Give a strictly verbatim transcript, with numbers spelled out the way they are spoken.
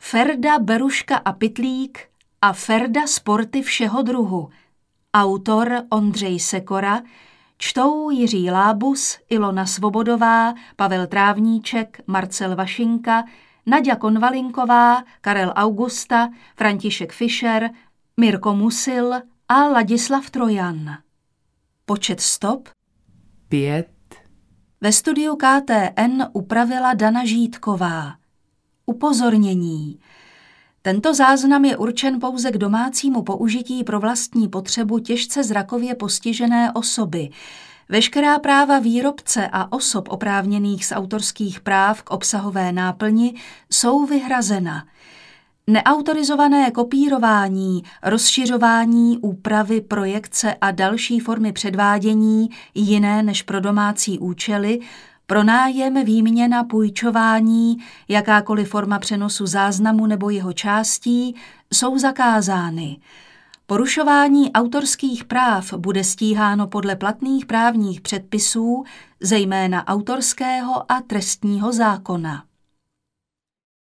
Ferda, Beruška a Pytlík a Ferda sporty všeho druhu. Autor Ondřej Sekora, čtou Jiří Lábus, Ilona Svobodová, Pavel Trávníček, Marcel Vašinka, Naďa Konvalinková, Karel Augusta, František Fischer, Mirko Musil a Ladislav Trojan. Počet stop? Pět. Ve studiu K T N upravila Dana Žítková. Upozornění. Tento záznam je určen pouze k domácímu použití pro vlastní potřebu těžce zrakově postižené osoby. Veškerá práva výrobce a osob oprávněných z autorských práv k obsahové náplni jsou vyhrazena. Neautorizované kopírování, rozšiřování, úpravy, projekce a další formy předvádění jiné než pro domácí účely, pronájem, výměna, půjčování, jakákoliv forma přenosu záznamu nebo jeho částí jsou zakázány. Porušování autorských práv bude stíháno podle platných právních předpisů, zejména autorského a trestního zákona.